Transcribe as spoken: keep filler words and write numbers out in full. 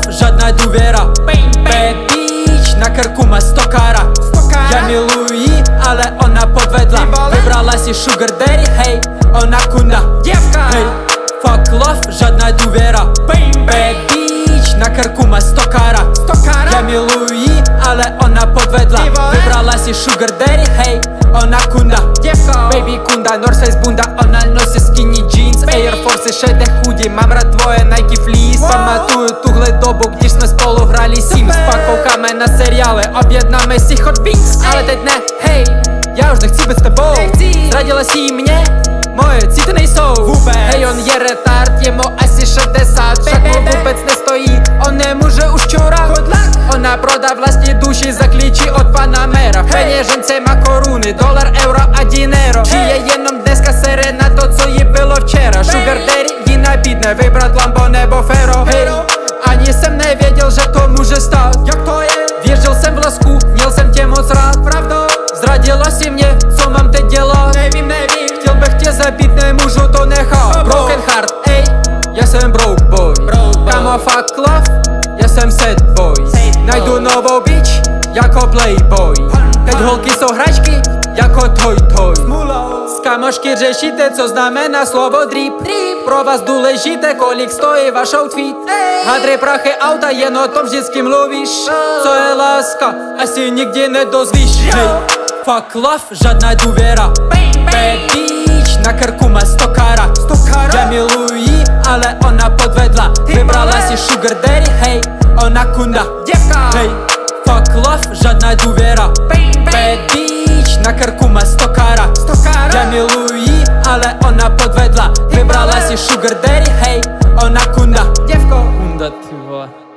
žádná důvěra. Bad bitch, na krku má stokára. Já miluji jí, ale ona podvedla. Vybrala si sugar daddy, hej, ona kunda. Hej, fuck love, žádná důvěra. Bad bitch, na krku má stokára. Já miluji jí, ale ona podvedla. Vybrala si sugar daddy, hej, ona kunda. Baby kunda, Northsize bunda, ona nosí skinny jeans, Air Force, šedé chudí, mám rád tvoje Nike fleece. Pamatuju tuhle dobu, když jsme spolu hráli Sims. Pak koukáme na seriály, objednáme si Hot Wings. Ale teď ne, hej, já už nechci být s tebou. Zradila si mě, moje city nejsou. Hej, on je retard, je mu asi šedesát, však mu vůbec nestojí, on nemůže už čurat. Ona prodá vlastní duši za klíči od Panamera. V peněžence má koruny, dolar, euro a dinero. Žije jenom dneska, sere na to, co jí bylo včera. Sugar daddy jí nabídne vybrat Lambo nebo Fero. Hej, ani jsem nevěděl, že to může stát. Jak to je? Věřil jsem v lásku, měl jsem tě moc rád. Pravda? Zradila si mě, co mám teď dělat? Nevím, nevím. Chtěl bych tě zabít, nemůžu to nechat. Broken heart, ej, já jsem broke boy. Kamo fuck love, já jsem sad boy. Najdu novou bitch, jako playboy. Teď holky jsou hračky, jako toy toy. S kamošky řešíte, co znamená slovo drip. Pro vás důležité, kolik stojí váš outfit. Hadry, prachy, auta, jen o tom vždycky mluvíš. Co je láska, asi nikdy nedozvíš. Hej, fuck love, žádná důvěra. Bad bitch, na krku má stokára. Já miluji jí, ale ona podvedla. Vybrala si sugar daddy, hej, ona kunda. Hej, fuck love, žádná důvěra. Bad bitch, na krku má stokára. Já miluji jí, ale ona podvedla. Vybrala si sugar daddy, hej, ona kunda. Kunda, ty vole.